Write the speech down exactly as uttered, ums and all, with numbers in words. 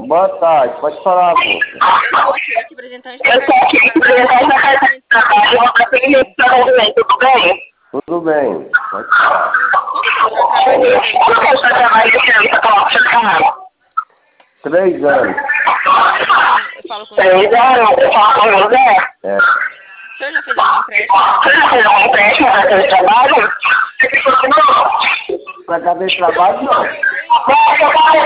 Boa tarde, pode falar, moça. Eu sou aqui, representante da Eu tô aqui representante da carta de trabalho, eu tenho esse movimento, tudo bem? Tudo bem, pode falar. Como que é o seu trabalho de Qual que é o seu trabalho de entrevista com o seu canal? Três anos. Eu falo com Três anos, eu falo com o José. É. O senhor já fez algum empréstimo? Você já fez um empréstimo na carta de trabalho? Pra caber trabalho, não. Não, eu falo